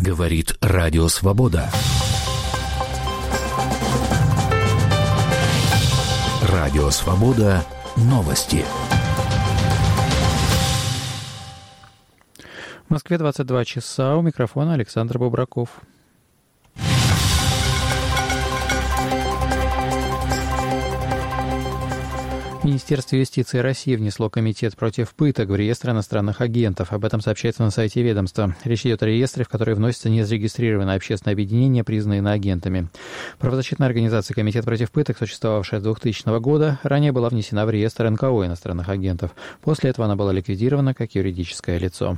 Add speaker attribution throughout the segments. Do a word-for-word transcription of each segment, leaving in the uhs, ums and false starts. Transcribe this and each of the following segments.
Speaker 1: Говорит Радио Свобода. Радио Свобода. Новости.
Speaker 2: В Москве двадцать два часа. У микрофона Александр Бобраков. Министерство юстиции России внесло комитет против пыток в реестр иностранных агентов. Об этом сообщается на сайте ведомства. Речь идет о реестре, в который вносятся незарегистрированные общественные объединения, признанные иноагентами. Правозащитная организация «Комитет против пыток», существовавшая с двухтысячного года, ранее была внесена в реестр эн ка о иностранных агентов. После этого она была ликвидирована как юридическое лицо.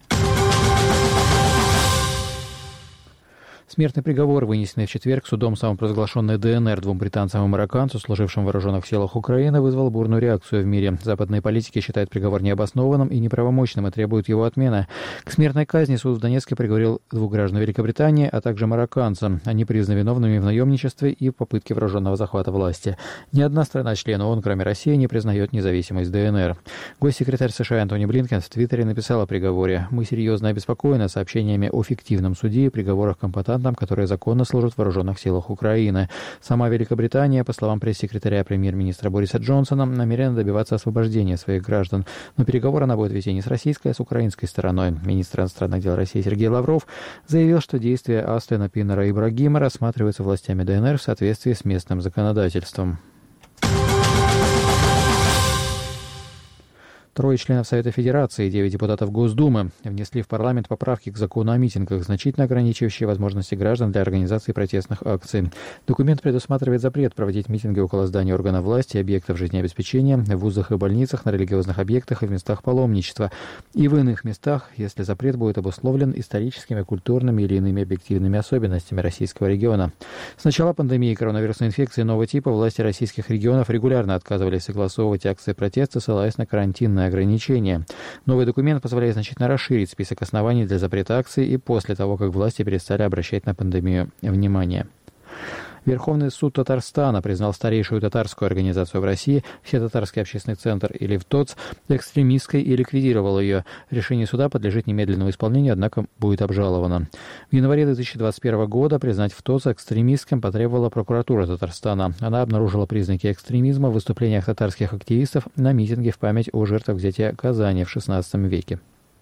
Speaker 2: Смертный приговор, вынесенный в четверг судом самопровозглашенной дэ эн эр двум британцам и марокканцу, служившим в вооруженных силах Украины, вызвал бурную реакцию в мире. Западные политики считают приговор необоснованным и неправомочным и требуют его отмены. К смертной казни суд в Донецке приговорил двух граждан Великобритании, а также марокканца. Они признаны виновными в наемничестве и попытке вооруженного захвата власти. Ни одна страна-член ООН, кроме России, не признает независимость дэ эн эр. Госсекретарь США Антони Блинкен в Твиттере написал о приговоре: «Мы серьезно обеспокоены сообщениями о фиктивном суде и приговорах компетентным, которые законно служат в вооруженных силах Украины. Сама Великобритания, по словам пресс-секретаря премьер-министра Бориса Джонсона, намерена добиваться освобождения своих граждан. Но переговоры она будет вести не с российской, а с украинской стороной». Министр иностранных дел России Сергей Лавров заявил, что действия Астена Пинера Ибрагима рассматриваются властями дэ эн эр в соответствии с местным законодательством. Трое членов Совета Федерации и девять депутатов Госдумы внесли в парламент поправки к закону о митингах, значительно ограничивающие возможности граждан для организации протестных акций. Документ предусматривает запрет проводить митинги около зданий органов власти и объектов жизнеобеспечения, в вузах и больницах, на религиозных объектах и в местах паломничества, и в иных местах, если запрет будет обусловлен историческими, культурными или иными объективными особенностями российского региона. С начала пандемии коронавирусной инфекции нового типа власти российских регионов регулярно отказывались согласовывать акции протеста, ссылаясь на карантинные ограничения. Новый документ позволяет значительно расширить список оснований для запрета акций и после того, как власти перестали обращать на пандемию внимание. Верховный суд Татарстана признал старейшую татарскую организацию в России, Всетатарский общественный центр или ВТОЦ, экстремистской и ликвидировал ее. Решение суда подлежит немедленному исполнению, однако будет обжаловано. В январе две тысячи двадцать первого года признать ВТОЦ экстремистским потребовала прокуратура Татарстана. Она обнаружила признаки экстремизма в выступлениях татарских активистов на митинге в память о жертвах взятия Казани в шестнадцатом веке.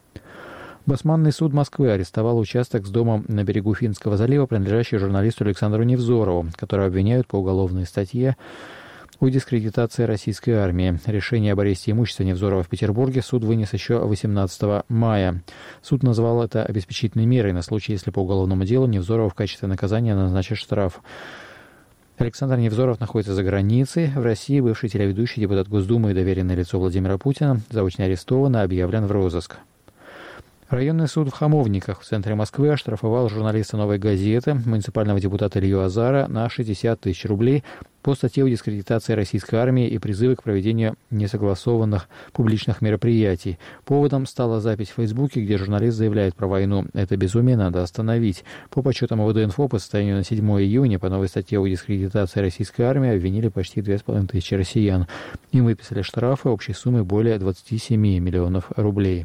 Speaker 2: Басманный суд Москвы арестовал участок с домом на берегу Финского залива, принадлежащий журналисту Александру Невзорову, которого обвиняют по уголовной статье о дискредитации российской армии. Решение об аресте имущества Невзорова в Петербурге суд вынес еще восемнадцатого мая. Суд назвал это обеспечительной мерой на случай, если по уголовному делу Невзорова в качестве наказания назначат штраф. Александр Невзоров находится за границей. В России бывший телеведущий, депутат Госдумы и доверенное лицо Владимира Путина заочно арестован и объявлен в розыск. Районный суд в Хамовниках в центре Москвы оштрафовал журналиста «Новой газеты», муниципального депутата Илью Азара, на шестьдесят тысяч рублей по статье о дискредитации российской армии и призывы к проведению несогласованных публичных мероприятий. Поводом стала запись в Фейсбуке, где журналист заявляет про войну. «Это безумие надо остановить». По подсчетам ОВД-инфо, по состоянию на седьмое июня по новой статье о дискредитации российской армии обвинили почти две с половиной тысячи россиян. Им выписали штрафы общей суммой более двадцати семи миллионов рублей.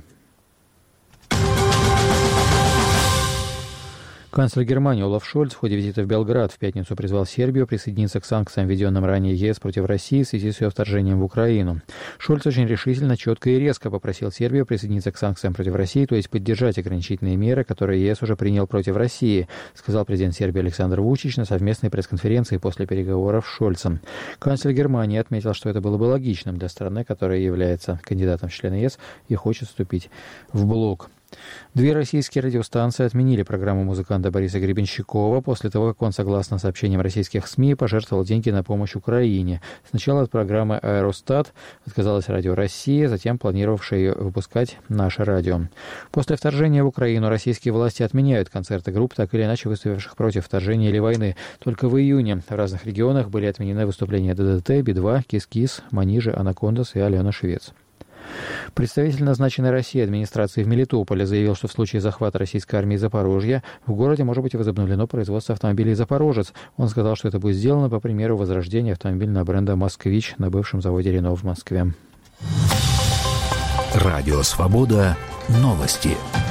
Speaker 2: Канцлер Германии Олаф Шольц в ходе визита в Белград в пятницу призвал Сербию присоединиться к санкциям, введенным ранее ЕС против России в связи с ее вторжением в Украину. Шольц очень решительно, четко и резко попросил Сербию присоединиться к санкциям против России, то есть поддержать ограничительные меры, которые ЕС уже принял против России, сказал президент Сербии Александр Вучич на совместной пресс-конференции после переговоров с Шольцем. Канцлер Германии отметил, что это было бы логичным для страны, которая является кандидатом в члены ЕС и хочет вступить в блок. Две российские радиостанции отменили программу музыканта Бориса Гребенщикова после того, как он, согласно сообщениям российских СМИ, пожертвовал деньги на помощь Украине. Сначала от программы «Аэростат» отказалась Радио Россия, затем планировавшая ее выпускать «Наше радио». После вторжения в Украину российские власти отменяют концерты групп, так или иначе выступивших против вторжения или войны. Только в июне в разных регионах были отменены выступления ДДТ, Би два, Кис-Кис, Манижи, Анакондас и Алена Швец. Представитель назначенной Россией администрации в Мелитополе заявил, что в случае захвата российской армии Запорожья в городе может быть возобновлено производство автомобилей «Запорожец». Он сказал, что это будет сделано по примеру возрождения автомобильного бренда «Москвич» на бывшем заводе «Рено» в Москве.
Speaker 1: Радио «Свобода». Новости.